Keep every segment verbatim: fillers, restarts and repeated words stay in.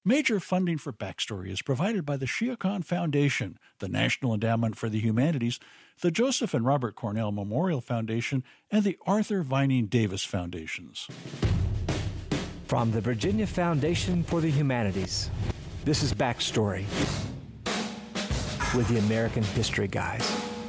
Major funding for Backstory is provided by the Shia Khan Foundation, the National Endowment for the Humanities, the Joseph and Robert Cornell Memorial Foundation, and the Arthur Vining Davis Foundations. From the Virginia Foundation for the Humanities, this is Backstory with the American History Guys.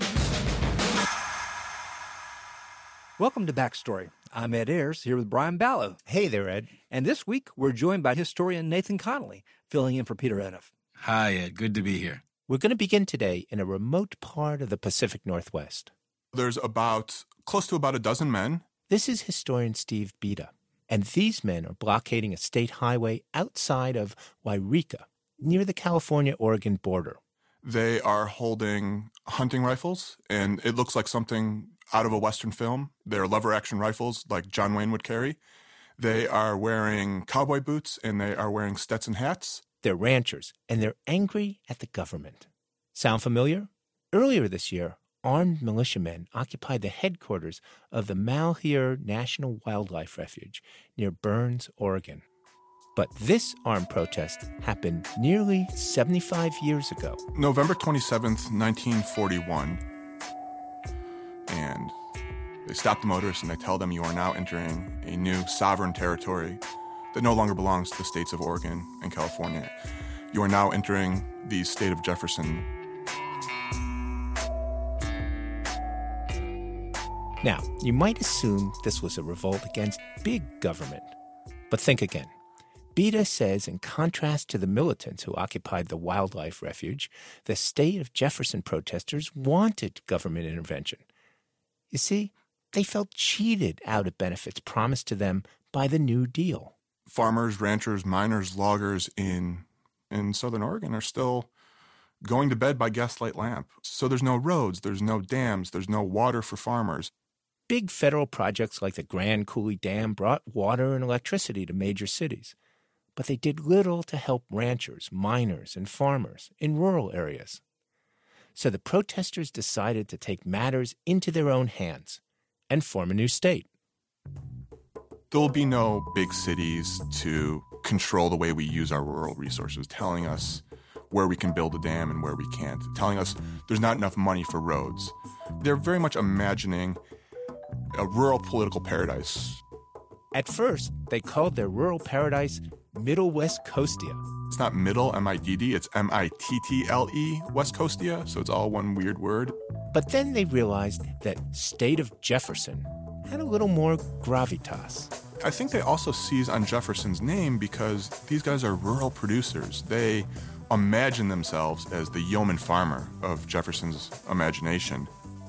Welcome to Backstory. I'm Ed Ayers, here with Brian Ballo. Hey there, Ed. And this week, we're joined by historian Nathan Connolly, filling in for Peter Enoff. Hi, Ed. Good to be here. We're going to begin today in a remote part of the Pacific Northwest. There's about, close to about a dozen men. This is historian Steve Beda, and these men are blockading a state highway outside of Wairika, near the California-Oregon border. They are holding hunting rifles, and it looks like something out of a Western film. They're lever-action rifles like John Wayne would carry. They are wearing cowboy boots, and they are wearing Stetson hats. They're ranchers, and they're angry at the government. Sound familiar? Earlier this year, armed militiamen occupied the headquarters of the Malheur National Wildlife Refuge near Burns, Oregon. But this armed protest happened nearly seventy-five years ago. November twenty-seventh, nineteen forty-one. And they stop the motorists and they tell them you are now entering a new sovereign territory that no longer belongs to the states of Oregon and California. You are now entering the state of Jefferson. Now, you might assume this was a revolt against big government. But think again. Beda says, in contrast to the militants who occupied the wildlife refuge, the state of Jefferson protesters wanted government intervention. You see, they felt cheated out of benefits promised to them by the New Deal. Farmers, ranchers, miners, loggers in in Southern Oregon are still going to bed by gaslight lamp. So there's no roads, there's no dams, there's no water for farmers. Big federal projects like the Grand Coulee Dam brought water and electricity to major cities. But they did little to help ranchers, miners, and farmers in rural areas. So the protesters decided to take matters into their own hands and form a new state. There will be no big cities to control the way we use our rural resources, telling us where we can build a dam and where we can't, telling us there's not enough money for roads. They're very much imagining a rural political paradise. At first, they called their rural paradise Middle West Coastia. It's not middle, M I D D, it's M I T T L E, West Coastia, so it's all one weird word. But then they realized that state of Jefferson had a little more gravitas. I think they also seize on Jefferson's name because these guys are rural producers. They imagine themselves as the yeoman farmer of Jefferson's imagination.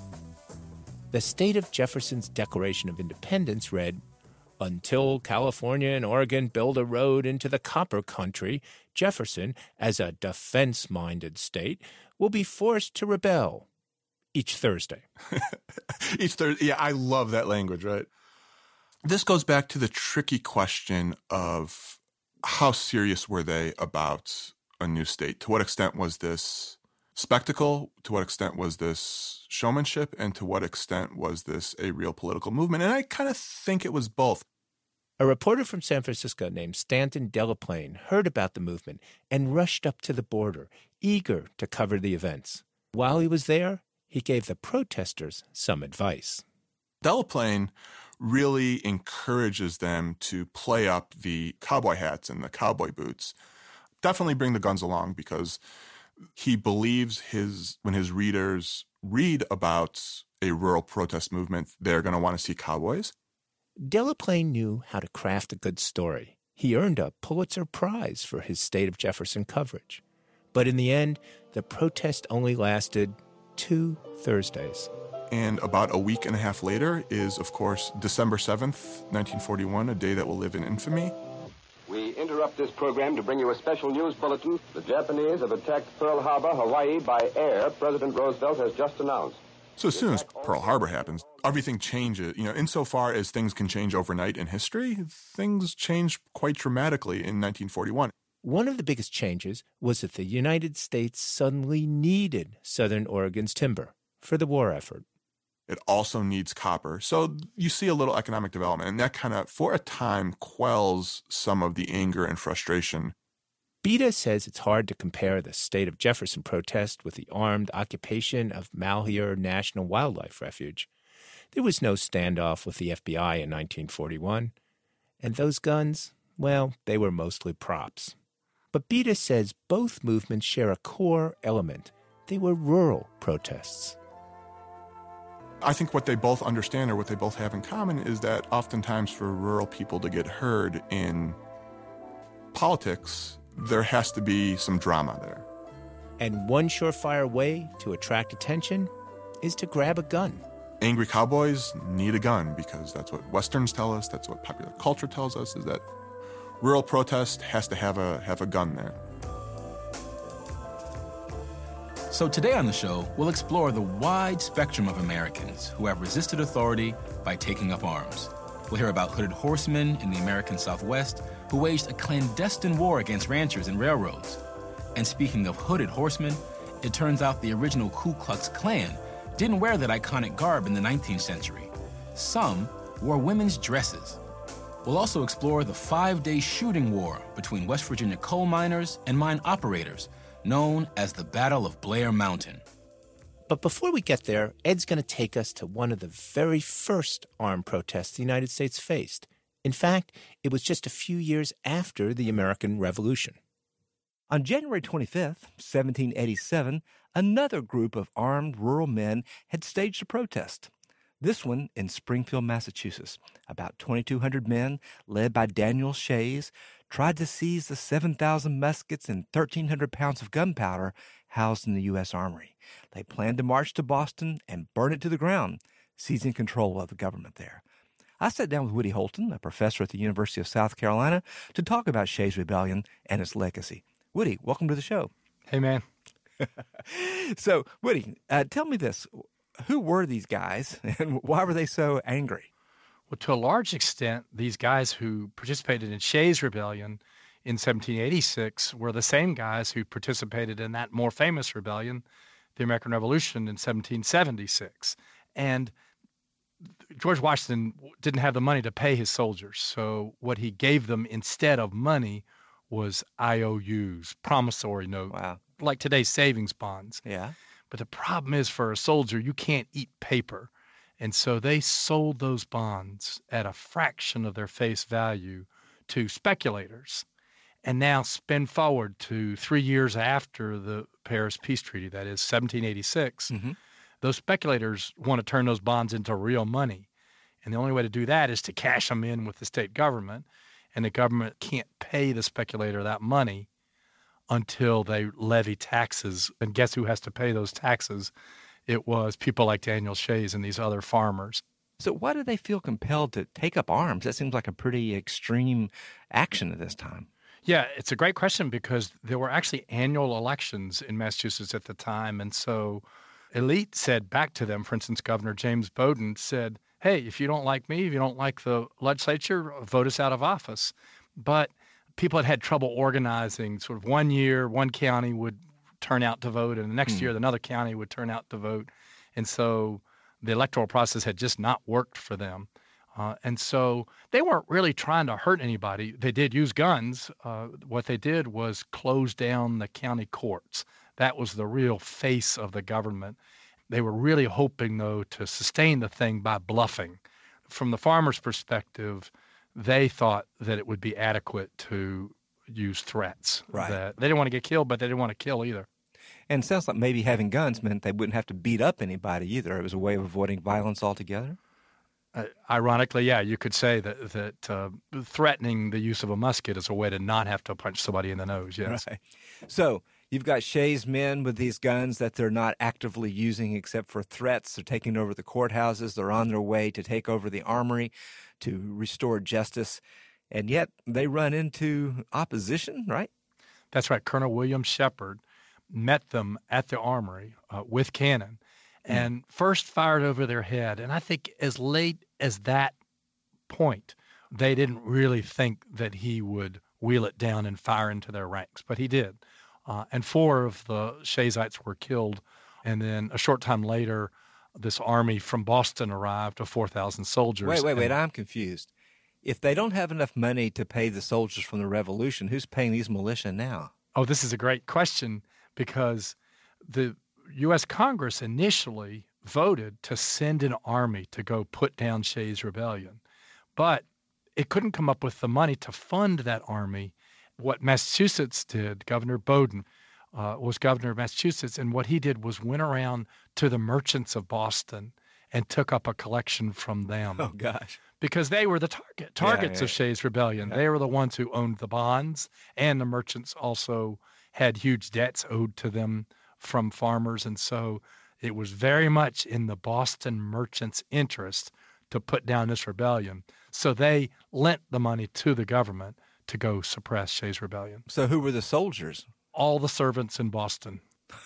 The state of Jefferson's Declaration of Independence read, "Until California and Oregon build a road into the copper country, Jefferson, as a defense-minded state, will be forced to rebel each Thursday." Each Thursday. Yeah, I love that language, right? This goes back to the tricky question of how serious were they about a new state? To what extent was this spectacle? To what extent was this showmanship? And to what extent was this a real political movement? And I kind of think it was both. A reporter from San Francisco named Stanton Delaplane heard about the movement and rushed up to the border, eager to cover the events. While he was there, he gave the protesters some advice. Delaplane really encourages them to play up the cowboy hats and the cowboy boots. Definitely bring the guns along because he believes his when his readers read about a rural protest movement, they're going to want to see cowboys. Delaplane knew how to craft a good story. He earned a Pulitzer Prize for his State of Jefferson coverage. But in the end, the protest only lasted two Thursdays. And about a week and a half later is, of course, December seventh, nineteen forty-one, a day that will live in infamy. We interrupt this program to bring you a special news bulletin. The Japanese have attacked Pearl Harbor, Hawaii, by air, President Roosevelt has just announced. So as soon as Pearl Harbor happens, everything changes. You know, insofar as things can change overnight in history, things change quite dramatically in nineteen forty-one. One of the biggest changes was that the United States suddenly needed Southern Oregon's timber for the war effort. It also needs copper. So you see a little economic development, and that kind of, for a time, quells some of the anger and frustration. Beda says it's hard to compare the state of Jefferson protest with the armed occupation of Malheur National Wildlife Refuge. There was no standoff with the F B I in nineteen forty-one, and those guns, well, they were mostly props. But Beda says both movements share a core element. They were rural protests. I think what they both understand, or what they both have in common, is that oftentimes for rural people to get heard in politics, there has to be some drama there. And one surefire way to attract attention is to grab a gun. Angry cowboys need a gun because that's what Westerns tell us, that's what popular culture tells us, is that rural protest has to have a have a gun there. So today on the show, we'll explore the wide spectrum of Americans who have resisted authority by taking up arms. We'll hear about hooded horsemen in the American Southwest who waged a clandestine war against ranchers and railroads. And speaking of hooded horsemen, it turns out the original Ku Klux Klan didn't wear that iconic garb in the nineteenth century. Some wore women's dresses. We'll also explore the five-day shooting war between West Virginia coal miners and mine operators, known as the Battle of Blair Mountain. But before we get there, Ed's going to take us to one of the very first armed protests the United States faced. In fact, it was just a few years after the American Revolution. On January twenty-fifth, seventeen eighty-seven, another group of armed rural men had staged a protest. This one in Springfield, Massachusetts. About twenty-two hundred men, led by Daniel Shays, tried to seize the seven thousand muskets and thirteen hundred pounds of gunpowder housed in the U S Armory. They planned to march to Boston and burn it to the ground, seizing control of the government there. I sat down with Woody Holton, a professor at the University of South Carolina, to talk about Shays' Rebellion and its legacy. Woody, welcome to the show. Hey, man. So, Woody, uh, tell me this. Who were these guys, and why were they so angry? Well, to a large extent, these guys who participated in Shays' Rebellion in seventeen eighty-six were the same guys who participated in that more famous rebellion, the American Revolution, in seventeen seventy-six. And George Washington didn't have the money to pay his soldiers, so what he gave them instead of money was I O Us, promissory notes, Wow. like today's savings bonds. Yeah. But the problem is, for a soldier, you can't eat paper. And so they sold those bonds at a fraction of their face value to speculators. And now spin forward to three years after the Paris Peace Treaty, that is seventeen eighty-six, Mm-hmm. those speculators want to turn those bonds into real money. And the only way to do that is to cash them in with the state government. And the government can't pay the speculator that money until they levy taxes. And guess who has to pay those taxes? It was people like Daniel Shays and these other farmers. So why do they feel compelled to take up arms? That seems like a pretty extreme action at this time. Yeah, it's a great question because there were actually annual elections in Massachusetts at the time. And so elite said back to them, for instance, Governor James Bowdoin said, hey, if you don't like me, if you don't like the legislature, vote us out of office. But people had had trouble organizing. Sort of one year, one county would turn out to vote, and the next Hmm. year, another county would turn out to vote. And so the electoral process had just not worked for them. Uh, and so they weren't really trying to hurt anybody. They did use guns. Uh, what they did was close down the county courts. That was the real face of the government. They were really hoping, though, to sustain the thing by bluffing. From the farmers' perspective, they thought that it would be adequate to use threats. Right. That they didn't want to get killed, but they didn't want to kill either. And it sounds like maybe having guns meant they wouldn't have to beat up anybody either. It was a way of avoiding violence altogether. Uh, ironically, yeah, you could say that that uh, threatening the use of a musket is a way to not have to punch somebody in the nose, yes. Right. So you've got Shays' men with these guns that they're not actively using except for threats. They're taking over the courthouses. They're on their way to take over the armory to restore justice. And yet they run into opposition, right? That's right. Colonel William Shepard met them at the armory uh, with cannon and first fired over their head. And I think as late as that point, they didn't really think that he would wheel it down and fire into their ranks, but he did. Uh, and four of the Shayites were killed. And then a short time later, this army from Boston arrived of four thousand soldiers. Wait, wait, wait. and- I'm confused. If they don't have enough money to pay the soldiers from the revolution, who's paying these militia now? Oh, this is a great question, because the U S Congress initially voted to send an army to go put down Shays' Rebellion, but it couldn't come up with the money to fund that army. What Massachusetts did, Governor Bowdoin uh, was governor of Massachusetts, and what he did was went around to the merchants of Boston and took up a collection from them. Oh, gosh. Because they were the target targets yeah. of Shays' Rebellion. Yeah. They were the ones who owned the bonds, and the merchants also had huge debts owed to them from farmers. And so it was very much in the Boston merchants' interest to put down this rebellion. So they lent the money to the government to go suppress Shays' Rebellion. So who were the soldiers? All the servants in Boston.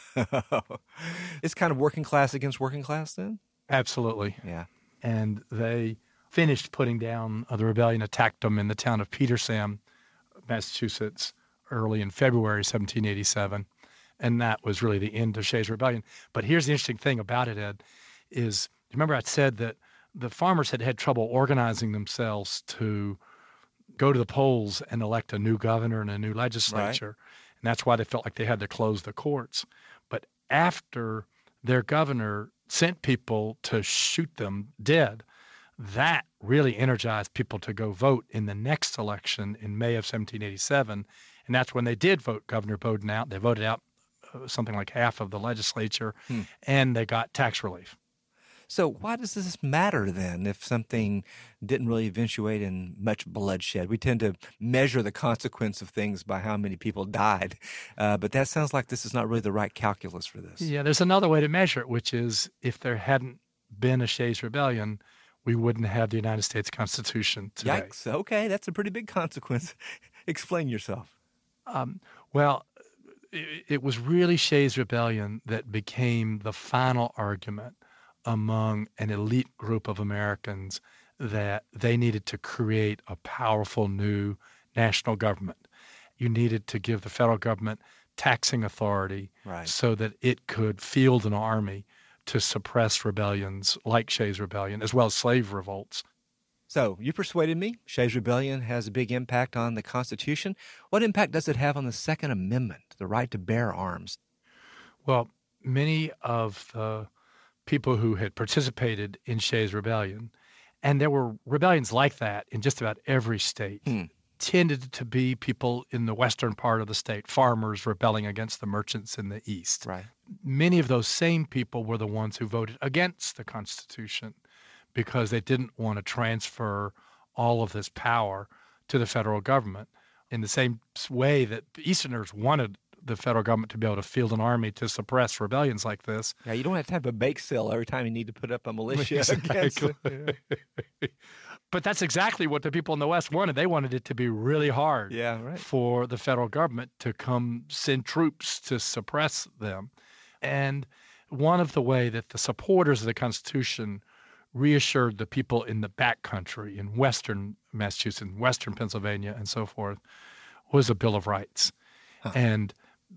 It's kind of working class against working class then? Absolutely. Yeah. And they finished putting down uh, the rebellion, attacked them in the town of Petersham, Massachusetts, early in February seventeen eighty-seven. And that was really the end of Shays' Rebellion. But here's the interesting thing about it, Ed, is remember I said that the farmers had had trouble organizing themselves to go to the polls and elect a new governor and a new legislature. Right. And that's why they felt like they had to close the courts. But after their governor sent people to shoot them dead, that really energized people to go vote in the next election in May of seventeen eighty-seven. And that's when they did vote Governor Bowdoin out. They voted out uh, something like half of the legislature, hmm. and they got tax relief. So why does this matter then if something didn't really eventuate in much bloodshed? We tend to measure the consequence of things by how many people died, uh, but that sounds like this is not really the right calculus for this. Yeah, there's another way to measure it, which is if there hadn't been a Shays' Rebellion, we wouldn't have the United States Constitution today. Yikes. Okay, that's a pretty big consequence. Explain yourself. Um, well, it, it was really Shays' Rebellion that became the final argument among an elite group of Americans that they needed to create a powerful new national government. You needed to give the federal government taxing authority right. so that it could field an army to suppress rebellions like Shays' Rebellion, as well as slave revolts. So you persuaded me. Shays' Rebellion has a big impact on the Constitution. What impact does it have on the Second Amendment, the right to bear arms? Well, many of the people who had participated in Shays' Rebellion, and there were rebellions like that in just about every state, hmm. tended to be people in the western part of the state, farmers rebelling against the merchants in the east. Right. Many of those same people were the ones who voted against the Constitution because they didn't want to transfer all of this power to the federal government in the same way that Easterners wanted the federal government to be able to field an army to suppress rebellions like this. Yeah, you don't have to have a bake sale every time you need to put up a militia exactly. against it. Yeah. But that's exactly what the people in the West wanted. They wanted it to be really hard yeah, right. for the federal government to come send troops to suppress them. And one of the way that the supporters of the Constitution reassured the people in the backcountry, in western Massachusetts, western Pennsylvania, and so forth, was a Bill of Rights. Huh. And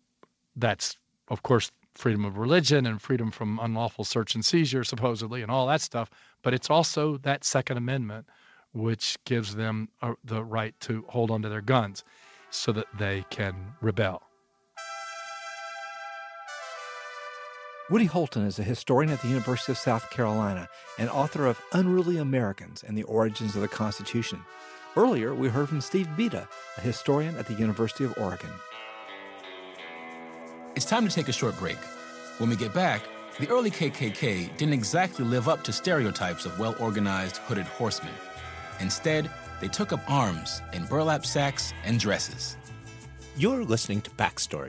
that's, of course, freedom of religion and freedom from unlawful search and seizure, supposedly, and all that stuff. But it's also that Second Amendment, which gives them uh, the right to hold onto their guns so that they can rebel. Woody Holton is a historian at the University of South Carolina and author of Unruly Americans and the Origins of the Constitution. Earlier, we heard from Steve Beda, a historian at the University of Oregon. It's time to take a short break. When we get back, the early K K K didn't exactly live up to stereotypes of well-organized hooded horsemen. Instead, they took up arms in burlap sacks and dresses. You're listening to Backstory.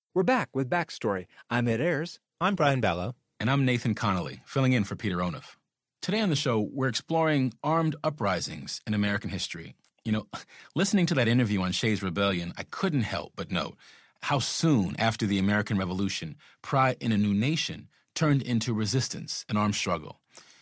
We're back with Backstory. I'm Ed Ayers. I'm Brian Ballow. And I'm Nathan Connolly, filling in for Peter Onuf. Today on the show, we're exploring armed uprisings in American history. You know, listening to that interview on Shays' Rebellion, I couldn't help but note how soon after the American Revolution, pride in a new nation turned into resistance and armed struggle.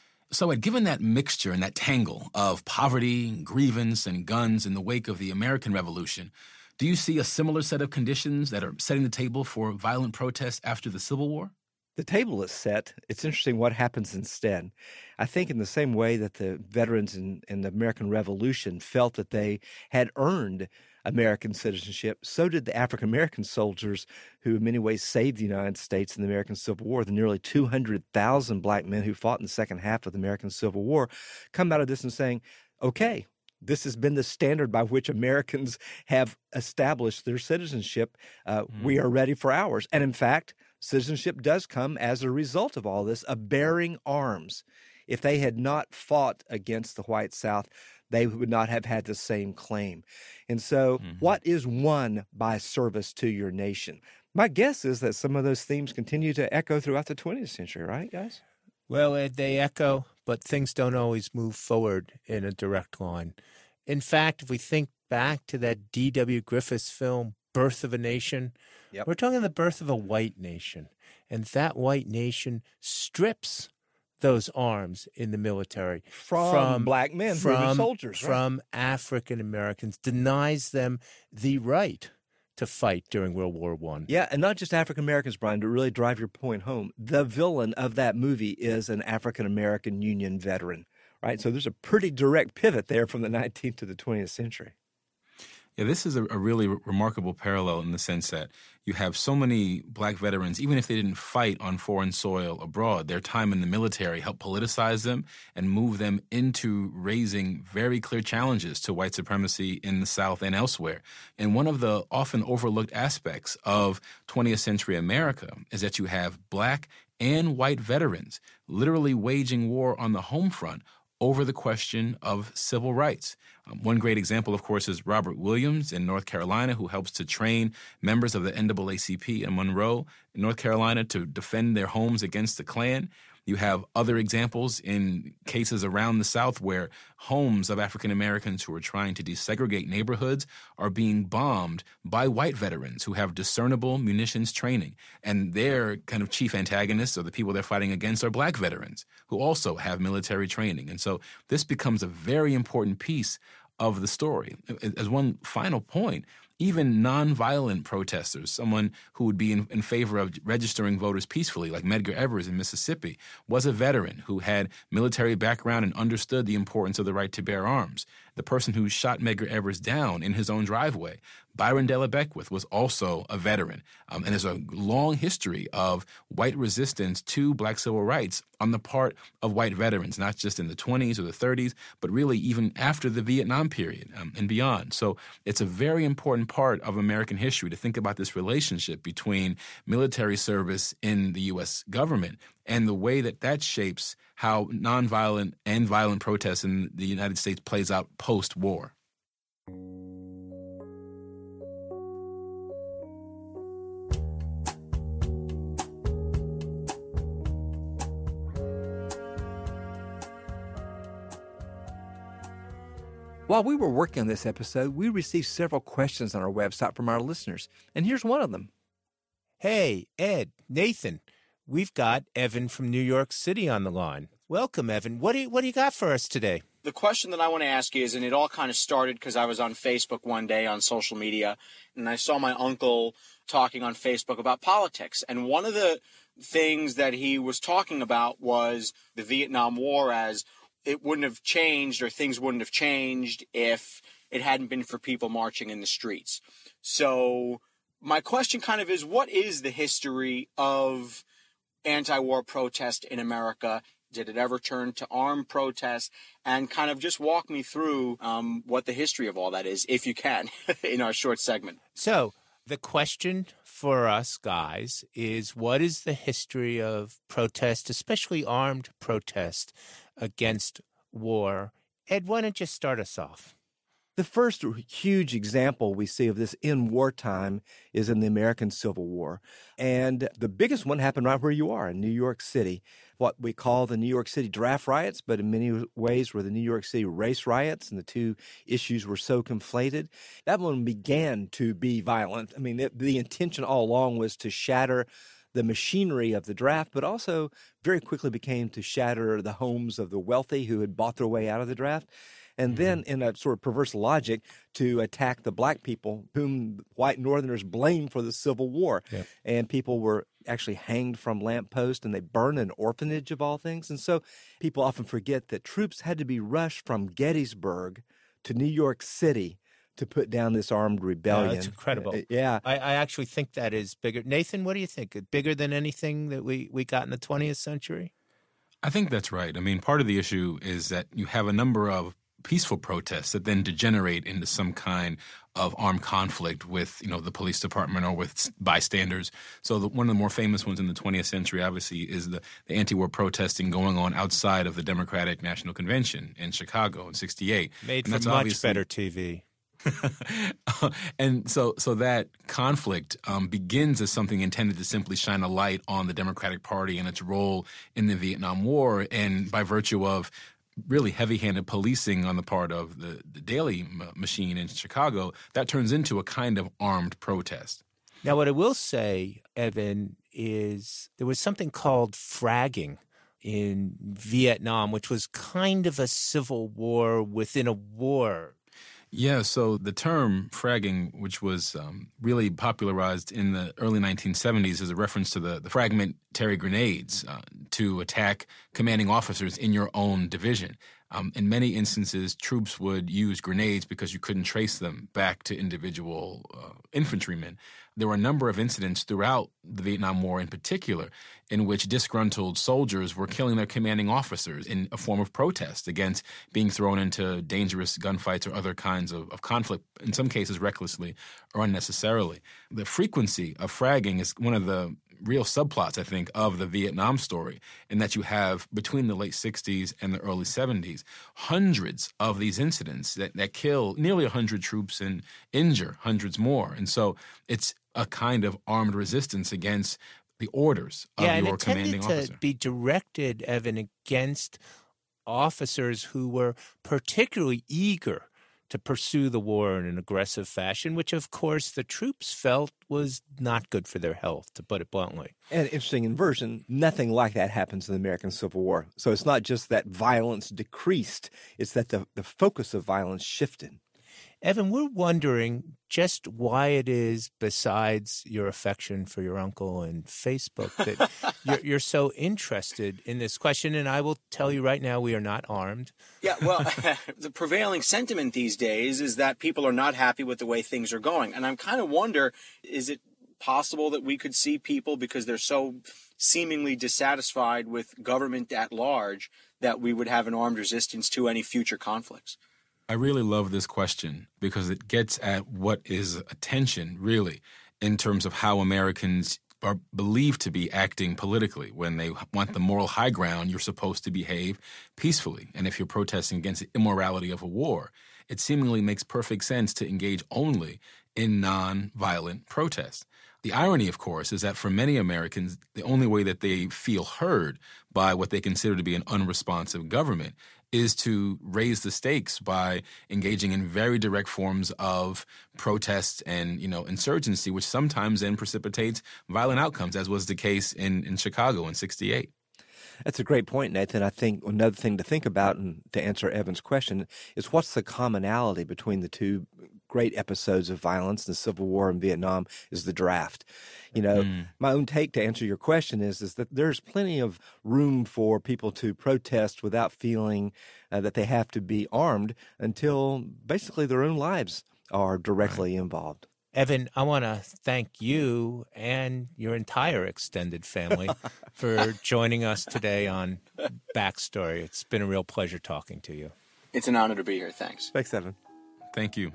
So Ed, given that mixture and that tangle of poverty, grievance, and guns in the wake of the American Revolution, do you see a similar set of conditions that are setting the table for violent protests after the Civil War? The table is set. It's interesting what happens instead. I think in the same way that the veterans in, in the American Revolution felt that they had earned American citizenship, so did the African-American soldiers who in many ways saved the United States in the American Civil War. The nearly two hundred thousand black men who fought in the second half of the American Civil War come out of this and saying, okay, this has been the standard by which Americans have established their citizenship. Uh, mm. We are ready for ours. And in fact, citizenship does come as a result of all this, of bearing arms. If they had not fought against the white South, they would not have had the same claim. And so mm-hmm. what is won by service to your nation? My guess is that some of those themes continue to echo throughout the twentieth century, right, guys? Well, Ed, they echo, but things don't always move forward in a direct line. In fact, if we think back to that D W Griffiths film, Birth of a Nation, yep. we're talking the birth of a white nation. And that white nation strips those arms in the military from, from black men, from soldiers, right? From African Americans, denies them the right to fight during World War One. Yeah, and not just African Americans, Brian, to really drive your point home. The villain of that movie is an African American Union veteran, right? So there's a pretty direct pivot there from the nineteenth to the twentieth century. Yeah, this is a, a really re- remarkable parallel in the sense that you have so many black veterans, even if they didn't fight on foreign soil abroad, their time in the military helped politicize them and move them into raising very clear challenges to white supremacy in the South and elsewhere. And one of the often overlooked aspects of twentieth century America is that you have black and white veterans literally waging war on the home front over the question of civil rights. Um, one great example, of course, is Robert Williams in North Carolina, who helps to train members of the N double A C P in Monroe, North Carolina, to defend their homes against the Klan. You have other examples in cases around the South where homes of African Americans who are trying to desegregate neighborhoods are being bombed by white veterans who have discernible munitions training. And their kind of chief antagonists, or the people they're fighting against, are black veterans who also have military training. And so this becomes a very important piece of the story. As one final point, even nonviolent protesters, someone who would be in, in favor of registering voters peacefully, like Medgar Evers in Mississippi, was a veteran who had military background and understood the importance of the right to bear arms. The person who shot Medgar Evers down in his own driveway, Byron Della Beckwith, was also a veteran. Um, and there's a long history of white resistance to black civil rights on the part of white veterans, not just in the twenties or the thirties, but really even after the Vietnam period um, and beyond. So it's a very important part of American history to think about this relationship between military service in the U S government and the way that that shapes how nonviolent and violent protests in the United States plays out post-war. While we were working on this episode, we received several questions on our website from our listeners, and here's one of them. Hey, Ed, Nathan, we've got Evan from New York City on the line. Welcome, Evan. What do you, what do you got for us today? The question that I want to ask you is, and it all kind of started because I was on Facebook one day on social media, and I saw my uncle talking on Facebook about politics. And one of the things that he was talking about was the Vietnam War, as it wouldn't have changed, or things wouldn't have changed if it hadn't been for people marching in the streets. So my question kind of is, what is the history of anti-war protest in America? Did it ever turn to armed protest? And kind of just walk me through um, what the history of all that is, if you can, in our short segment. So the question for us guys is, what is the history of protest, especially armed protest against war? Ed, why don't you start us off? The first huge example we see of this in wartime is in the American Civil War. And the biggest one happened right where you are in New York City, what we call the New York City draft riots, but in many ways were the New York City race riots, and the two issues were so conflated. That one began to be violent. I mean, it, the intention all along was to shatter the machinery of the draft, but also very quickly became to shatter the homes of the wealthy who had bought their way out of the draft. And then, in a sort of perverse logic, to attack the black people whom white Northerners blamed for the Civil War. Yep. And people were actually hanged from lampposts, and they burned an orphanage of all things. And so people often forget that troops had to be rushed from Gettysburg to New York City to put down this armed rebellion. Yeah, that's incredible. Uh, yeah. I, I actually think that is bigger. Nathan, what do you think? Bigger than anything that we, we got in the twentieth century? I think that's right. I mean, part of the issue is that you have a number of peaceful protests that then degenerate into some kind of armed conflict with, you know, the police department or with bystanders. So the, one of the more famous ones in the twentieth century, obviously, is the, the anti-war protesting going on outside of the Democratic National Convention in Chicago in sixty-eight. Made and for much better T V. And so so that conflict um, begins as something intended to simply shine a light on the Democratic Party and its role in the Vietnam War, and by virtue of really heavy-handed policing on the part of the, the Daley m- machine in Chicago, that turns into a kind of armed protest. Now, what I will say, Evan, is there was something called fragging in Vietnam, which was kind of a civil war within a war. Yeah, so the term fragging, which was um, really popularized in the early nineteen seventies, is a reference to the, the fragmentary grenades uh, to attack commanding officers in your own division. Um, in many instances, troops would use grenades because you couldn't trace them back to individual uh, infantrymen. There were a number of incidents throughout the Vietnam War in particular in which disgruntled soldiers were killing their commanding officers in a form of protest against being thrown into dangerous gunfights or other kinds of, of conflict, in some cases recklessly or unnecessarily. The frequency of fragging is one of the real subplots, I think, of the Vietnam story, in that you have, between the late sixties and the early seventies, hundreds of these incidents that, that kill nearly one hundred troops and injure hundreds more. And so it's a kind of armed resistance against the orders of yeah, your and commanding it tended officer. to be directed, Evan, against officers who were particularly eager to pursue the war in an aggressive fashion, which, of course, the troops felt was not good for their health, to put it bluntly. And interesting inversion, nothing like that happens in the American Civil War. So it's not just that violence decreased, it's that the, the focus of violence shifted. Evan, we're wondering just why it is, besides your affection for your uncle and Facebook, that you're, you're so interested in this question. And I will tell you right now, we are not armed. Yeah, well, the prevailing sentiment these days is that people are not happy with the way things are going. And I'm kind of wonder, is it possible that we could see people, because they're so seemingly dissatisfied with government at large, that we would have an armed resistance to any future conflicts? I really love this question because it gets at what is attention, really, in terms of how Americans are believed to be acting politically. When they want the moral high ground, you're supposed to behave peacefully. And if you're protesting against the immorality of a war, it seemingly makes perfect sense to engage only in non-violent protest. The irony, of course, is that for many Americans, the only way that they feel heard by what they consider to be an unresponsive government is to raise the stakes by engaging in very direct forms of protest and, you know, insurgency, which sometimes then precipitates violent outcomes, as was the case in, in Chicago in sixty-eight. That's a great point, Nathan. I think another thing to think about, and to answer Evan's question, is what's the commonality between the two great episodes of violence, the Civil War and Vietnam, is the draft. You know, mm. my own take to answer your question is, is that there's plenty of room for people to protest without feeling uh, that they have to be armed until basically their own lives are directly right. involved. Evan, I want to thank you and your entire extended family for joining us today on Backstory. It's been a real pleasure talking to you. It's an honor to be here. Thanks. Thanks, Evan. Thank you.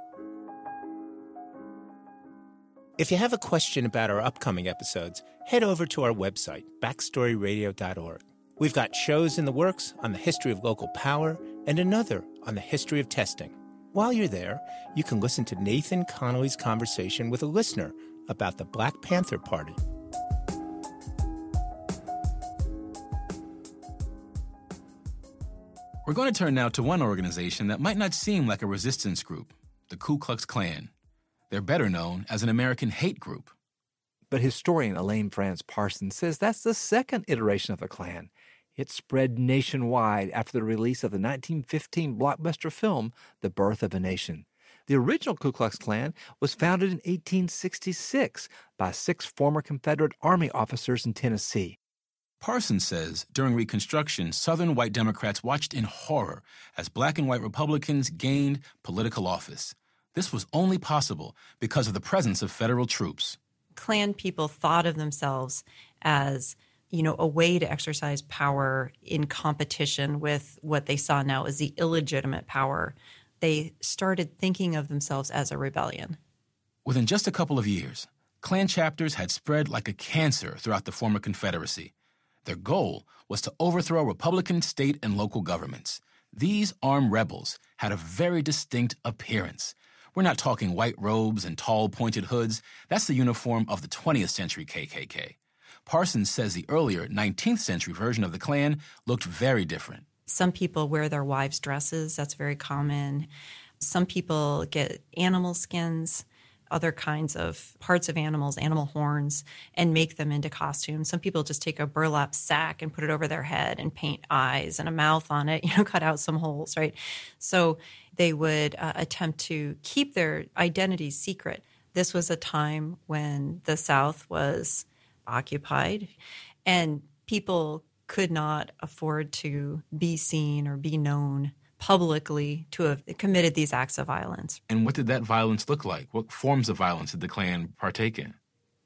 If you have a question about our upcoming episodes, head over to our website, backstory radio dot org. We've got shows in the works on the history of local power and another on the history of testing. While you're there, you can listen to Nathan Connolly's conversation with a listener about the Black Panther Party. We're going to turn now to one organization that might not seem like a resistance group, the Ku Klux Klan. They're better known as an American hate group. But historian Elaine France Parsons says that's the second iteration of the Klan. It spread nationwide after the release of the nineteen fifteen blockbuster film, The Birth of a Nation. The original Ku Klux Klan was founded in eighteen sixty-six by six former Confederate Army officers in Tennessee. Parsons says during Reconstruction, Southern white Democrats watched in horror as black and white Republicans gained political office. This was only possible because of the presence of federal troops. Klan people thought of themselves as, you know, a way to exercise power in competition with what they saw now as the illegitimate power. They started thinking of themselves as a rebellion. Within just a couple of years, Klan chapters had spread like a cancer throughout the former Confederacy. Their goal was to overthrow Republican state and local governments. These armed rebels had a very distinct appearance. We're not talking white robes and tall pointed hoods. That's the uniform of the twentieth century K K K. Parsons says the earlier nineteenth century version of the Klan looked very different. Some people wear their wives' dresses. That's very common. Some people get animal skins, other kinds of parts of animals, animal horns, and make them into costumes. Some people just take a burlap sack and put it over their head and paint eyes and a mouth on it, you know, cut out some holes, right? So they would uh, attempt to keep their identities secret. This was a time when the South was occupied and people could not afford to be seen or be known publicly to have committed these acts of violence. And what did that violence look like? What forms of violence did the Klan partake in?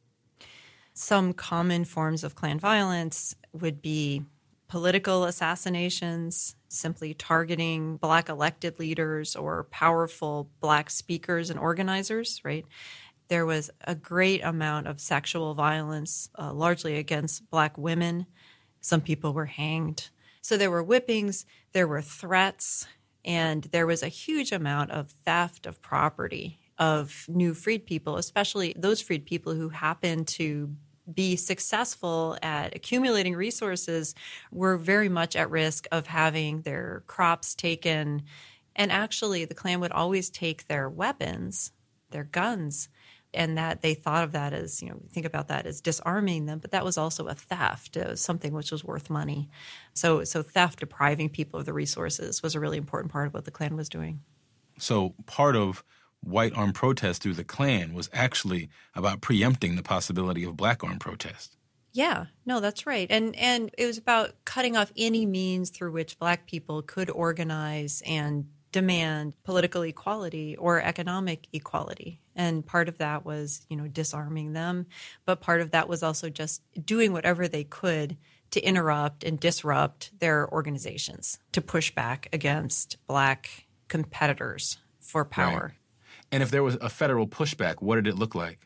Some common forms of Klan violence would be political assassinations, simply targeting black elected leaders or powerful black speakers and organizers, right? There was a great amount of sexual violence, uh, largely against black women. Some people were hanged. So there were whippings, there were threats, and there was a huge amount of theft of property of new freed people, especially those freed people who happened to be successful at accumulating resources were very much at risk of having their crops taken. And actually, the Klan would always take their weapons, their guns, and that they thought of that as, you know, think about that as disarming them, but that was also a theft, it was something which was worth money. So so theft, depriving people of the resources was a really important part of what the Klan was doing. So part of white armed protest through the Klan was actually about preempting the possibility of black armed protest. Yeah, no, that's right. And and it was about cutting off any means through which black people could organize and demand political equality or economic equality. And part of that was, you know, disarming them. But part of that was also just doing whatever they could to interrupt and disrupt their organizations, to push back against black competitors for power. Right. And if there was a federal pushback, what did it look like?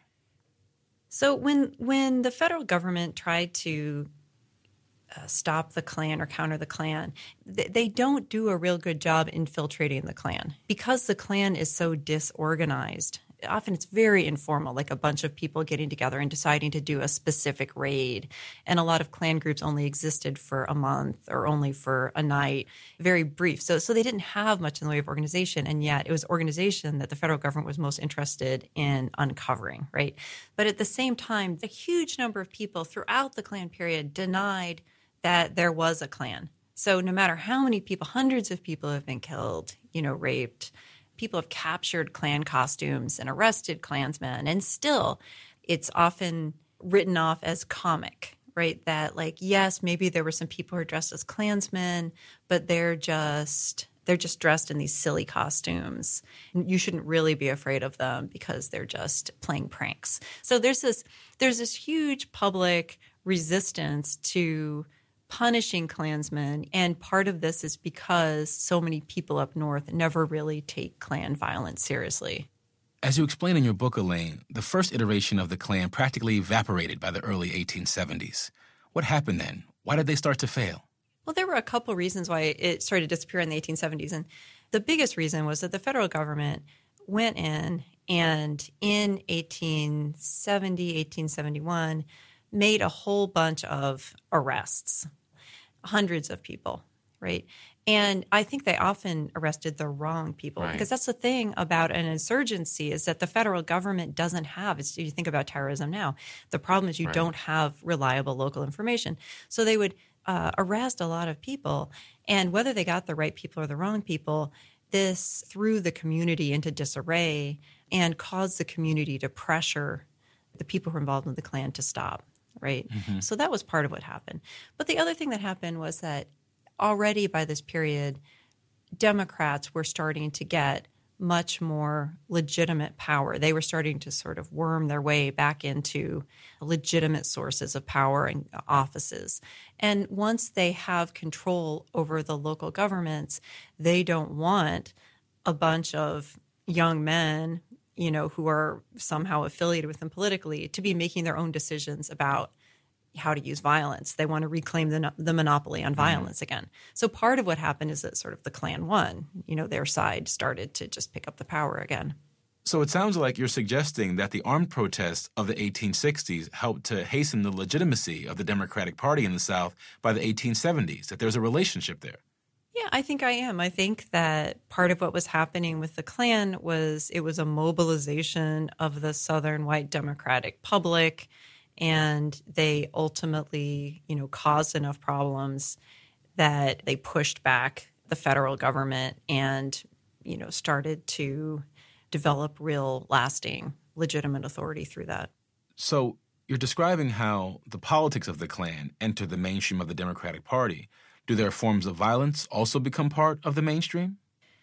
So when when the federal government tried to Uh, stop the Klan or counter the Klan, they, they don't do a real good job infiltrating the Klan. Because the Klan is so disorganized, often it's very informal, like a bunch of people getting together and deciding to do a specific raid. And a lot of Klan groups only existed for a month or only for a night, very brief. So, so they didn't have much in the way of organization, and yet it was organization that the federal government was most interested in uncovering, right? But at the same time, a huge number of people throughout the Klan period denied that there was a Klan. So no matter how many people, hundreds of people have been killed, you know, raped, people have captured Klan costumes and arrested Klansmen, and still it's often written off as comic, right? That like, yes, maybe there were some people who are dressed as Klansmen, but they're just they're just dressed in these silly costumes. You shouldn't really be afraid of them because they're just playing pranks. So there's this there's this huge public resistance to punishing Klansmen, and part of this is because so many people up north never really take Klan violence seriously. As you explain in your book, Elaine, the first iteration of the Klan practically evaporated by the early eighteen seventies. What happened then? Why did they start to fail? Well, there were a couple reasons why it started to disappear in the eighteen seventies. And The biggest reason was that the federal government went in and in eighteen seventy, eighteen seventy-one, made a whole bunch of arrests, hundreds of people, right? And I think they often arrested the wrong people, Right. because that's the thing about an insurgency is that the federal government doesn't have, it's, you think about terrorism now, the problem is you Right. don't have reliable local information. So they would uh, arrest a lot of people, and whether they got the right people or the wrong people, this threw the community into disarray and caused the community to pressure the people who were involved in the Klan to stop, right? Mm-hmm. So that was part of what happened. But the other thing that happened was that already by this period, Democrats were starting to get much more legitimate power. They were starting to sort of worm their way back into legitimate sources of power and offices. And once they have control over the local governments, they don't want a bunch of young men, you know, who are somehow affiliated with them politically to be making their own decisions about how to use violence. They want to reclaim the, the monopoly on violence mm-hmm. again. So part of what happened is that sort of the Klan won. You know, their side started to just pick up the power again. So it sounds like you're suggesting that the armed protests of the eighteen sixties helped to hasten the legitimacy of the Democratic Party in the South by the eighteen seventies, that there's a relationship there. Yeah, I think I am. I think that part of what was happening with the Klan was it was a mobilization of the Southern white Democratic public, and they ultimately, you know, caused enough problems that they pushed back the federal government and, you know, started to develop real lasting legitimate authority through that. So you're describing how the politics of the Klan entered the mainstream of the Democratic Party. Do their forms of violence also become part of the mainstream?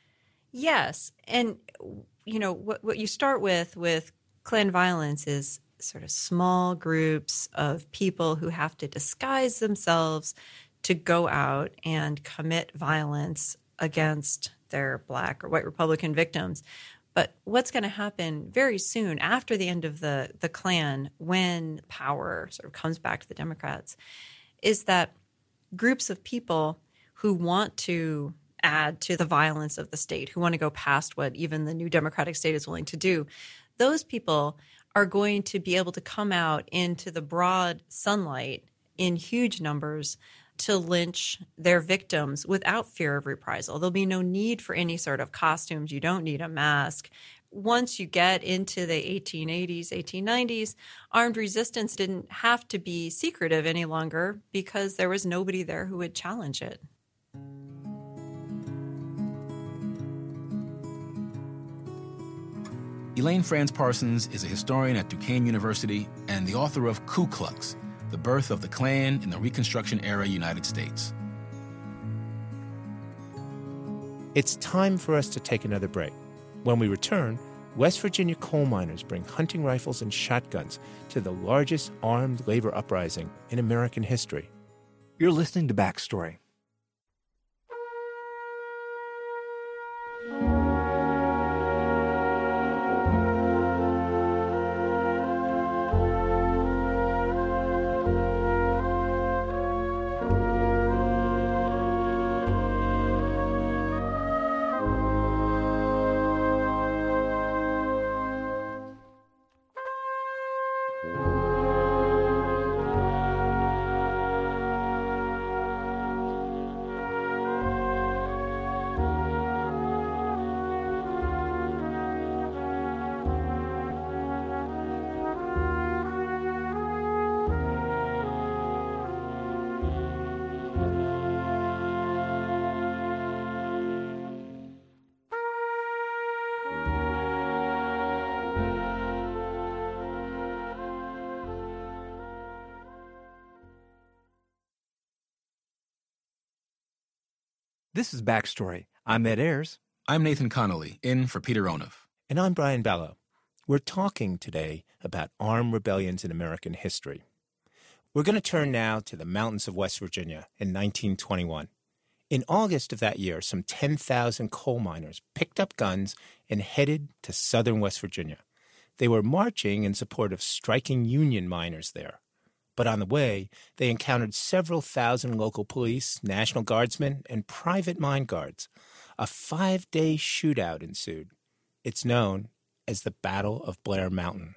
Yes. And, you know, what, what you start with with Klan violence is sort of small groups of people who have to disguise themselves to go out and commit violence against their Black or white Republican victims. But what's going to happen very soon after the end of the, the Klan, when power sort of comes back to the Democrats, is that groups of people who want to add to the violence of the state, who want to go past what even the new Democratic state is willing to do, those people are going to be able to come out into the broad sunlight in huge numbers to lynch their victims without fear of reprisal. There'll be no need for any sort of costumes. You don't need a mask. Once you get into the eighteen eighties, eighteen nineties, armed resistance didn't have to be secretive any longer because there was nobody there who would challenge it. Elaine Franz Parsons is a historian at Duquesne University and the author of Ku Klux, The Birth of the Klan in the Reconstruction-Era United States. It's time for us to take another break. When we return, West Virginia coal miners bring hunting rifles and shotguns to the largest armed labor uprising in American history. You're listening to Backstory. This is Backstory. I'm Ed Ayers. I'm Nathan Connolly, in for Peter Onuf. And I'm Brian Ballo. We're talking today about armed rebellions in American history. We're going to turn now to the mountains of West Virginia in nineteen twenty-one. In August of that year, some ten thousand coal miners picked up guns and headed to southern West Virginia. They were marching in support of striking Union miners there. But on the way, they encountered several thousand local police, National Guardsmen, and private mine guards. a five-day shootout ensued. It's known as the Battle of Blair Mountain.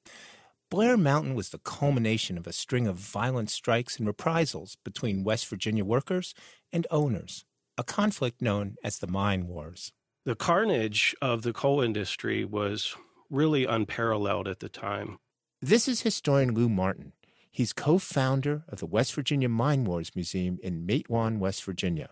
Blair Mountain was the culmination of a string of violent strikes and reprisals between West Virginia workers and owners, a conflict known as the Mine Wars. The carnage of the coal industry was really unparalleled at the time. This is historian Lou Martin. He's co-founder of the West Virginia Mine Wars Museum in Matewan, West Virginia.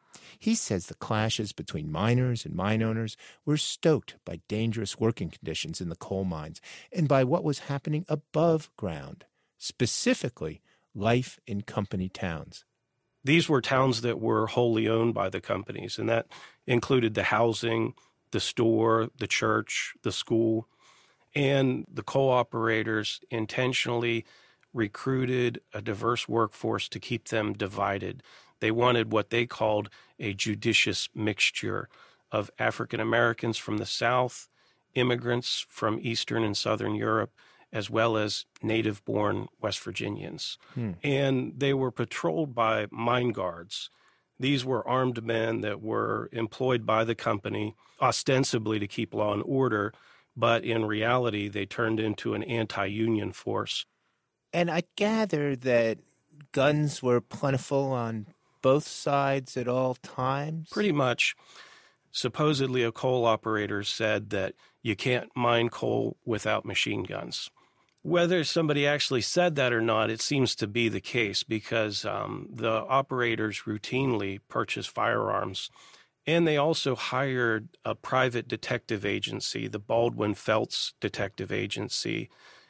He says the clashes between miners and mine owners were stoked by dangerous working conditions in the coal mines and by what was happening above ground, specifically life in company towns. These were towns that were wholly owned by the companies, and that included the housing, the store, the church, the school, and the coal operators intentionally recruited a diverse workforce to keep them divided. They wanted what they called a judicious mixture of African Americans from the South, immigrants from Eastern and Southern Europe, as well as native-born West Virginians. Hmm. And they were patrolled by mine guards. These were armed men that were employed by the company ostensibly to keep law and order, but in reality, they turned into an anti-union force. And I gather that guns were plentiful on both sides at all times? Pretty much. Supposedly, a coal operator said that you can't mine coal without machine guns. Whether somebody actually said that or not, it seems to be the case because um, the operators routinely purchased firearms. And they also hired a private detective agency, the Baldwin Felts Detective Agency,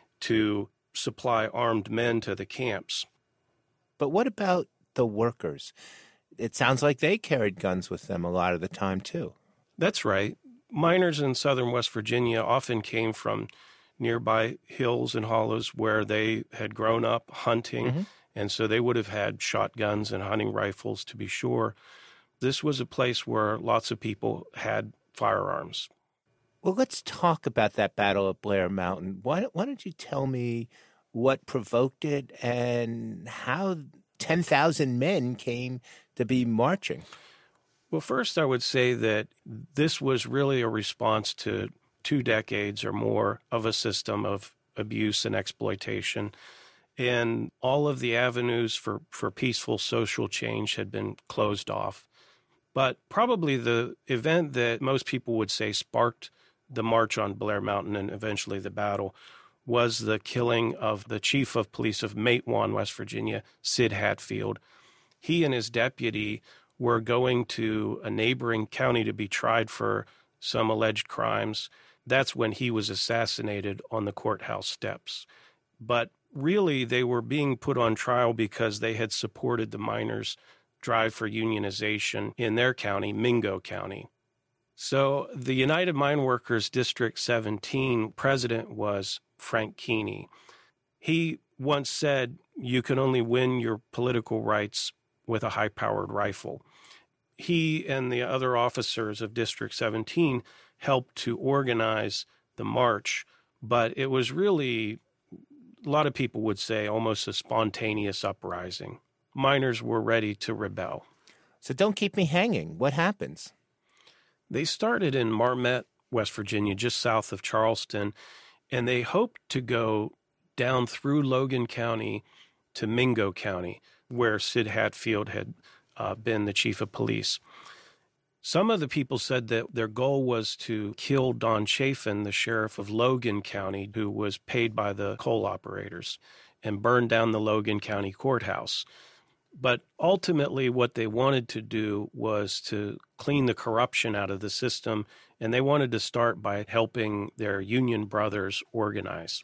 to supply armed men to the camps. But what about the workers? It sounds like they carried guns with them a lot of the time, too. That's right. Miners in southern West Virginia often came from nearby hills and hollows where they had grown up hunting, mm-hmm. and so they would have had shotguns and hunting rifles, to be sure. This was a place where lots of people had firearms. Well, let's talk about that Battle of Blair Mountain. Why, why don't you tell me what provoked it and how ten thousand men came to be marching? Well, first, I would say that this was really a response to two decades or more of a system of abuse and exploitation. And all of the avenues for, for peaceful social change had been closed off. But probably the event that most people would say sparked the march on Blair Mountain and eventually the battle was the killing of the chief of police of Matewan, West Virginia, Sid Hatfield. He and his deputy were going to a neighboring county to be tried for some alleged crimes. That's when he was assassinated on the courthouse steps. But really, they were being put on trial because they had supported the miners' drive for unionization in their county, Mingo County. So the United Mine Workers District seventeen president was Frank Keeney. He once said, you can only win your political rights with a high-powered rifle. He and the other officers of District seventeen helped to organize the march, but it was really, a lot of people would say, almost a spontaneous uprising. Miners were ready to rebel. So don't keep me hanging. What happens? They started in Marmet, West Virginia, just south of Charleston, and they hoped to go down through Logan County to Mingo County, where Sid Hatfield had uh, been the chief of police. Some of the people said that their goal was to kill Don Chafin, the sheriff of Logan County, who was paid by the coal operators, and burn down the Logan County courthouse. But ultimately, what they wanted to do was to clean the corruption out of the system, and they wanted to start by helping their union brothers organize.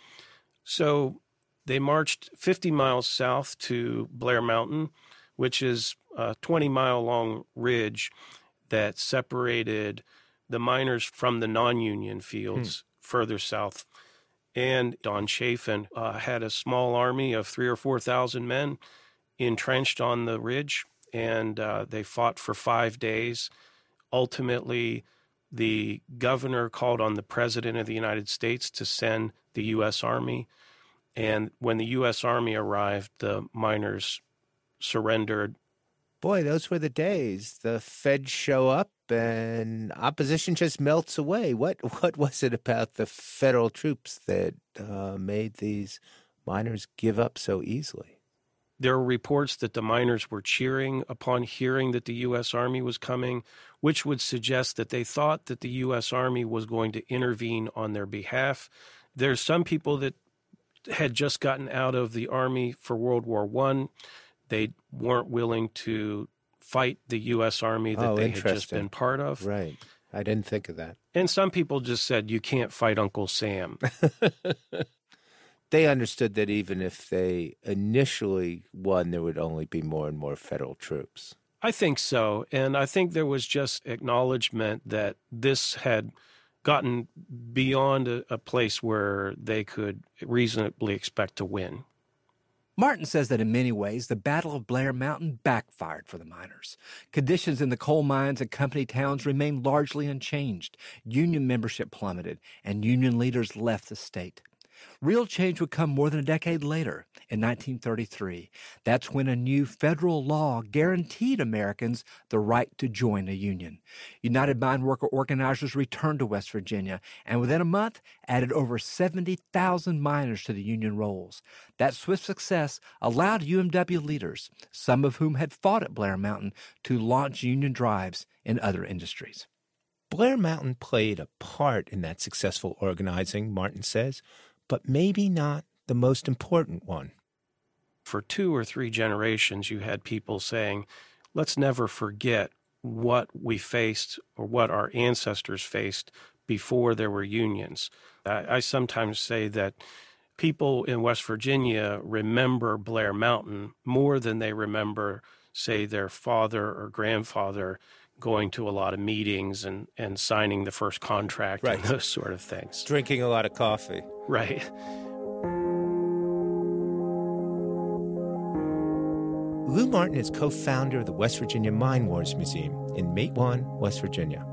So they marched fifty miles south to Blair Mountain, which is a twenty-mile-long ridge that separated the miners from the non-union fields hmm. further south. And Don Chafin uh, had a small army of three or four thousand men entrenched on the ridge, and uh, they fought for five days. Ultimately, the governor called on the president of the United States to send the U S Army. And when the U S Army arrived, the miners surrendered Boy, those were the days. The feds show up and opposition just melts away. What what was it about the federal troops that uh, made these miners give up so easily? There were reports that the miners were cheering upon hearing that the U S. Army was coming, which would suggest that they thought that the U S. Army was going to intervene on their behalf. There's some people that had just gotten out of the Army for World War One. They weren't willing to fight the U S. Army that oh, they had just been part of. Right. I didn't think of that. And some people just said, you can't fight Uncle Sam. They understood that even if they initially won, there would only be more and more federal troops. I think so. And I think there was just acknowledgement that this had gotten beyond a, a place where they could reasonably expect to win. Martin says that in many ways, the Battle of Blair Mountain backfired for the miners. Conditions in the coal mines and company towns remained largely unchanged. Union membership plummeted, and union leaders left the state. Real change would come more than a decade later, in nineteen thirty-three. That's when a new federal law guaranteed Americans the right to join a union. United Mine Worker organizers returned to West Virginia, and within a month added over seventy thousand miners to the union rolls. That swift success allowed U M W leaders, some of whom had fought at Blair Mountain, to launch union drives in other industries. Blair Mountain played a part in that successful organizing, Martin says, but maybe not the most important one. For two or three generations, you had people saying, let's never forget what we faced or what our ancestors faced before there were unions. I, I sometimes say that people in West Virginia remember Blair Mountain more than they remember, say, their father or grandfather going to a lot of meetings and, and signing the first contract right. and those sort of things. Drinking a lot of coffee. Right. Lou Martin is co-founder of the West Virginia Mine Wars Museum in Matewan, West Virginia.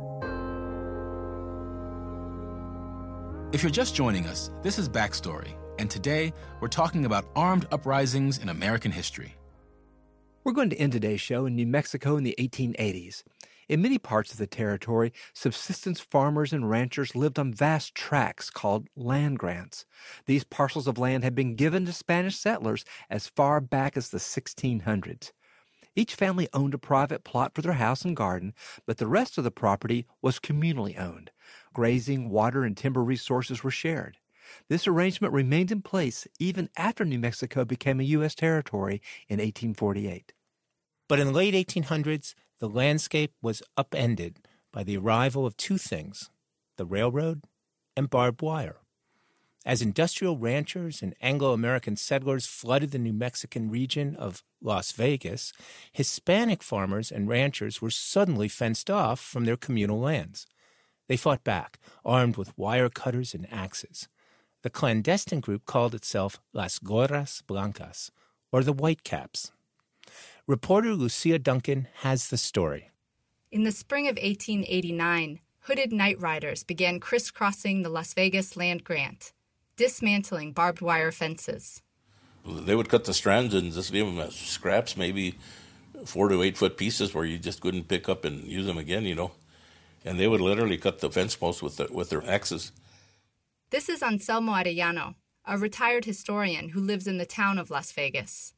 If you're just joining us, this is Backstory, and today we're talking about armed uprisings in American history. We're going to end today's show in New Mexico in the eighteen eighties. In many parts of the territory, subsistence farmers and ranchers lived on vast tracts called land grants. These parcels of land had been given to Spanish settlers as far back as the sixteen hundreds. Each family owned a private plot for their house and garden, but the rest of the property was communally owned. Grazing, water, and timber resources were shared. This arrangement remained in place even after New Mexico became a U S territory in eighteen forty-eight. But in the late eighteen hundreds, the landscape was upended by the arrival of two things, the railroad and barbed wire. As industrial ranchers and Anglo-American settlers flooded the New Mexican region of Las Vegas, Hispanic farmers and ranchers were suddenly fenced off from their communal lands. They fought back, armed with wire cutters and axes. The clandestine group called itself Las Gorras Blancas, or the Whitecaps. Reporter Lucia Duncan has the story. In the spring of eighteen eighty-nine, hooded night riders began crisscrossing the Las Vegas land grant, dismantling barbed wire fences. They would cut the strands and just leave them as scraps, maybe four to eight foot pieces where you just couldn't pick up and use them again, you know. And they would literally cut the fence posts with, the, with their axes. This is Anselmo Arellano, a retired historian who lives in the town of Las Vegas.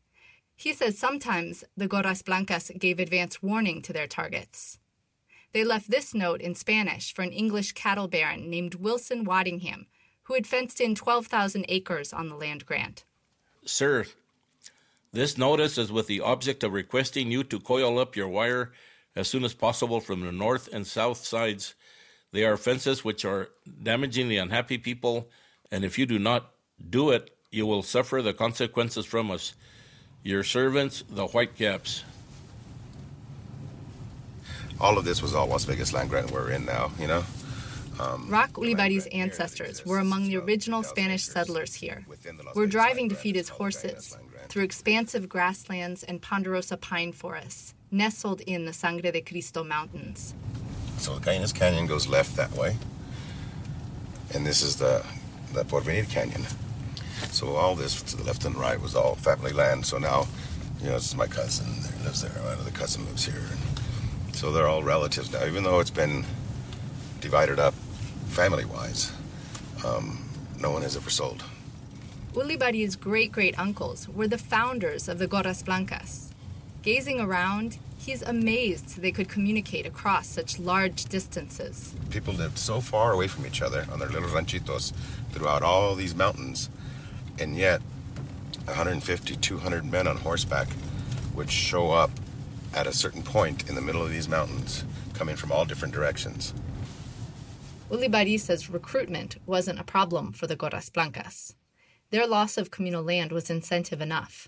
He says sometimes the Gorras Blancas gave advance warning to their targets. They left this note in Spanish for an English cattle baron named Wilson Waddingham, who had fenced in twelve thousand acres on the land grant. Sir, this notice is with the object of requesting you to coil up your wire as soon as possible from the north and south sides. They are fences which are damaging the unhappy people, and if you do not do it, you will suffer the consequences from us. Your servants, the Whitecaps. All of this was all Las Vegas land grant we're in now, you know? Um, Rock Ulibarri's ancestors were among the original Spanish settlers here. We're driving to feed his horses through expansive grasslands and ponderosa pine forests, nestled in the Sangre de Cristo Mountains. So the Cañas Canyon goes left that way, and this is the, the Porvenir Canyon. So all this to the left and right was all family land. So now You know, this is my cousin that lives there. My other cousin lives here. And so they're all relatives now, even though it's been divided up family-wise. Um, no one has ever sold. Ulibari's great-great-uncles were the founders of the Gorras Blancas. Gazing around, he's amazed they could communicate across such large distances. People lived so far away from each other on their little ranchitos throughout all these mountains, and yet one hundred fifty, two hundred men on horseback would show up at a certain point in the middle of these mountains, coming from all different directions. Ulibari says recruitment wasn't a problem for the Gorras Blancas. Their loss of communal land was incentive enough.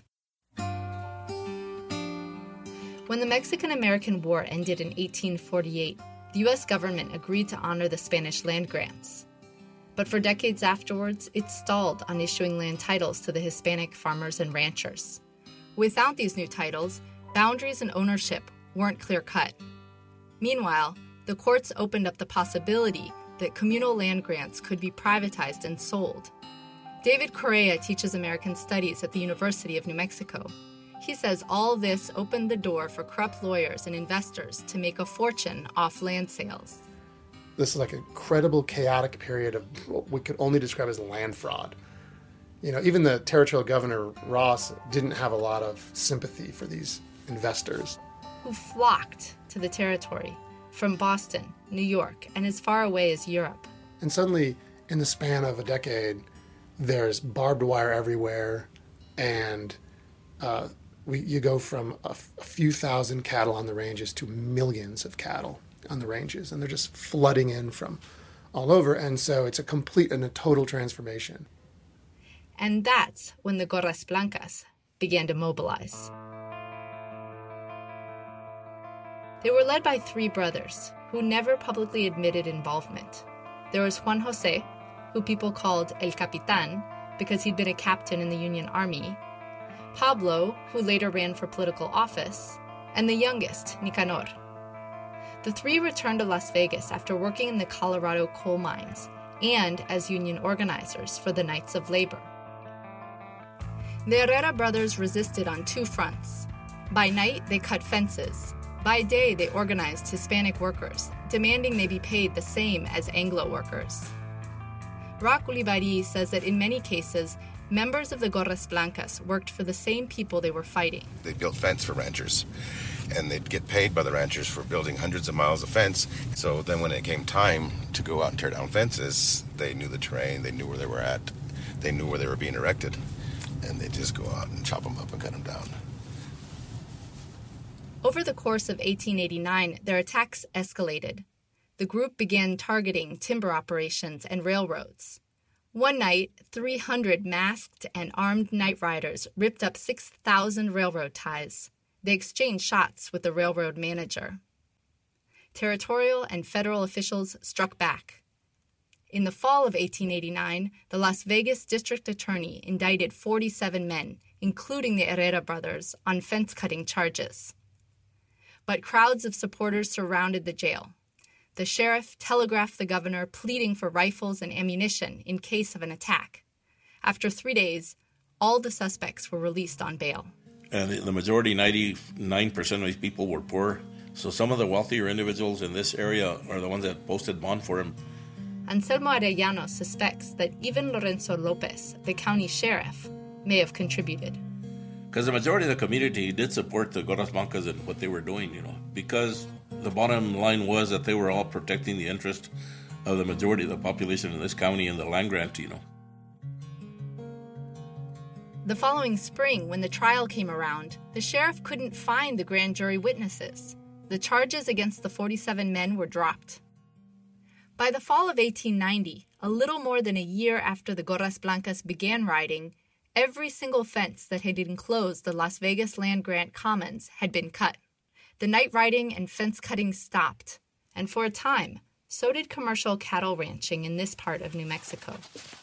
When the Mexican-American War ended in eighteen forty-eight, the U S government agreed to honor the Spanish land grants. But for decades afterwards, it stalled on issuing land titles to the Hispanic farmers and ranchers. Without these new titles, boundaries and ownership weren't clear-cut. Meanwhile, the courts opened up the possibility that communal land grants could be privatized and sold. David Correa teaches American Studies at the University of New Mexico. He says all this opened the door for corrupt lawyers and investors to make a fortune off land sales. This is like a incredible, chaotic period of what we could only describe as land fraud. You know, even the territorial governor, Ross, didn't have a lot of sympathy for these investors. Who flocked to the territory from Boston, New York, and as far away as Europe. And suddenly, in the span of a decade, there's barbed wire everywhere, and uh, we, you go from a, f- a few thousand cattle on the ranges to millions of cattle on the ranges, and they're just flooding in from all over, and so it's a complete and a total transformation. And that's when the Gorras Blancas began to mobilize. They were led by three brothers who never publicly admitted involvement. There was Juan Jose, who people called El Capitan because he'd been a captain in the Union Army, Pablo, who later ran for political office, and the youngest, Nicanor. The three returned to Las Vegas after working in the Colorado coal mines and as union organizers for the Knights of Labor. The Herrera brothers resisted on two fronts. By night, they cut fences. By day, they organized Hispanic workers, demanding they be paid the same as Anglo workers. Rock Ulibari says that in many cases, members of the Gorras Blancas worked for the same people they were fighting. They built fence for ranchers, and they'd get paid by the ranchers for building hundreds of miles of fence. So then when it came time to go out and tear down fences, they knew the terrain, they knew where they were at, they knew where they were being erected, and they'd just go out and chop them up and cut them down. Over the course of eighteen eighty-nine, their attacks escalated. The group began targeting timber operations and railroads. One night, three hundred masked and armed night riders ripped up six thousand railroad ties. They exchanged shots with the railroad manager. Territorial and federal officials struck back. In the fall of eighteen eighty-nine, the Las Vegas district attorney indicted forty-seven men, including the Herrera brothers, on fence-cutting charges. But crowds of supporters surrounded the jail. The sheriff telegraphed the governor pleading for rifles and ammunition in case of an attack. After three days, all the suspects were released on bail. And the majority, ninety-nine percent of these people were poor. So some of the wealthier individuals in this area are the ones that posted bond for him. Anselmo Arellano suspects that even Lorenzo Lopez, the county sheriff, may have contributed. Because the majority of the community did support the Gorras Blancas and what they were doing, you know, because the bottom line was that they were all protecting the interest of the majority of the population in this county and the land grant, you know. The following spring, when the trial came around, the sheriff couldn't find the grand jury witnesses. The charges against the forty-seven men were dropped. By the fall of eighteen ninety, a little more than a year after the Gorras Blancas began riding, every single fence that had enclosed the Las Vegas land grant commons had been cut. The night riding and fence cutting stopped, and for a time, so did commercial cattle ranching in this part of New Mexico.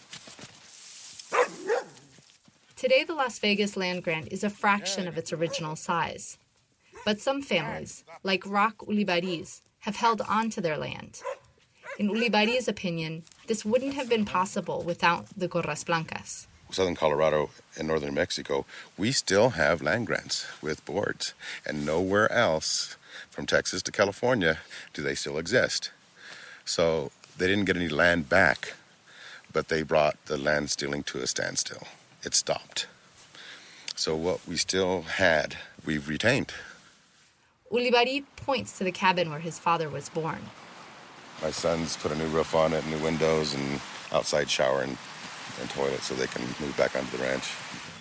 Today, the Las Vegas land grant is a fraction of its original size. But some families, like Rock Ulibari's, have held on to their land. In Ulibari's opinion, this wouldn't have been possible without the Gorras Blancas. southern Colorado and northern Mexico, we still have land grants with boards. And nowhere else, from Texas to California, do they still exist. So they didn't get any land back, but they brought the land stealing to a standstill. It stopped. So what we still had, we've retained. Ulibarri points to the cabin where his father was born. My sons put a new roof on it, new windows, and outside shower and, and toilet so they can move back onto the ranch.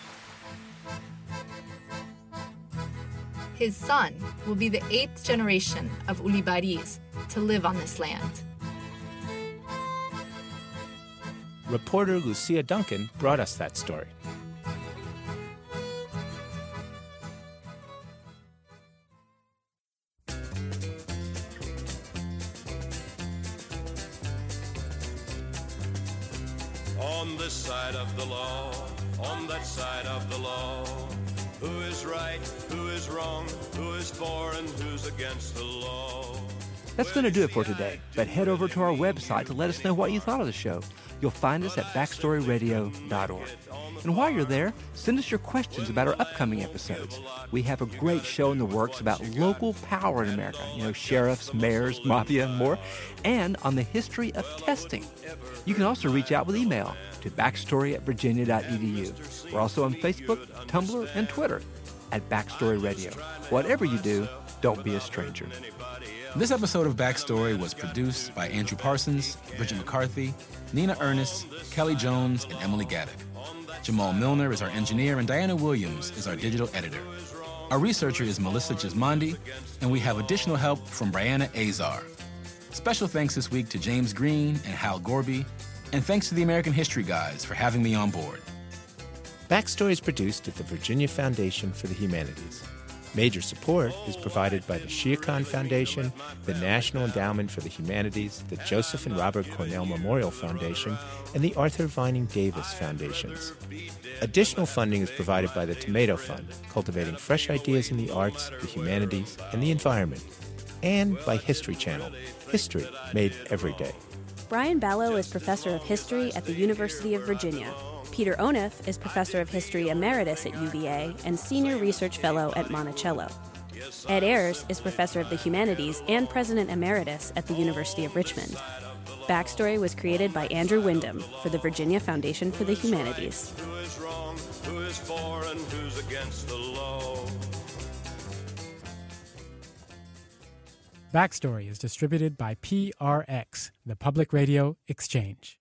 His son will be the eighth generation of Ulibarris to live on this land. Reporter Lucia Duncan brought us that story. On this side of the law, on that side of the law, who is right, who is wrong, who is for and who's against the law. That's going to do it for today, but head over to our website to let us know what you thought of the show. You'll find us at backstory radio dot org. And while you're there, send us your questions about our upcoming episodes. We have a great show in the works about local power in America, you know, sheriffs, mayors, mafia, and more, and on the history of testing. You can also reach out with email to backstory at virginia dot e d u. We're also on Facebook, Tumblr, and Twitter at Backstory Radio. Whatever you do, don't be a stranger. This episode of Backstory was produced by Andrew Parsons, Bridget McCarthy, Nina Ernest, Kelly Jones, and Emily Gaddick. Jamal Milner is our engineer, and Diana Williams is our digital editor. Our researcher is Melissa Gismondi, and we have additional help from Brianna Azar. Special thanks this week to James Green and Hal Gorby, and thanks to the American History Guys for having me on board. Backstory is produced at the Virginia Foundation for the Humanities. Major support is provided by the Shia Khan Foundation, the National Endowment for the Humanities, the Joseph and Robert Cornell Memorial Foundation, and the Arthur Vining Davis Foundations. Additional funding is provided by the Tomato Fund, cultivating fresh ideas in the arts, the humanities, and the environment, and by History Channel, history made every day. Brian Ballo is professor of history at the University of Virginia. Peter Onuf is professor of history emeritus at U V A and senior research fellow at Monticello. Ed Ayers is professor of the humanities and president emeritus at the University of Richmond. Backstory was created by Andrew Wyndham for the Virginia Foundation for the Humanities. Who is wrong, who is for and who's against the law. Backstory is distributed by P R X, the Public Radio Exchange.